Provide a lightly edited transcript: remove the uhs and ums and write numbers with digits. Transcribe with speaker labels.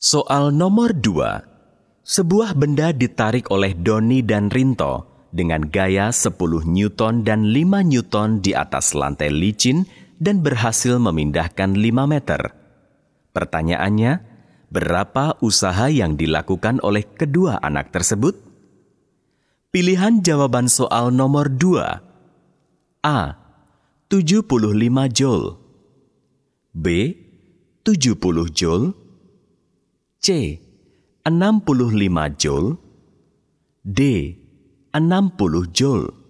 Speaker 1: Soal nomor 2. Sebuah benda ditarik oleh Doni dan Rinto dengan gaya 10 Newton dan 5 Newton di atas lantai licin dan berhasil memindahkan 5 meter. Pertanyaannya, berapa usaha yang dilakukan oleh kedua anak tersebut? Pilihan jawaban soal nomor 2. A. 75 joule. B. 70 joule. C. 65 joule. D. 60 joule.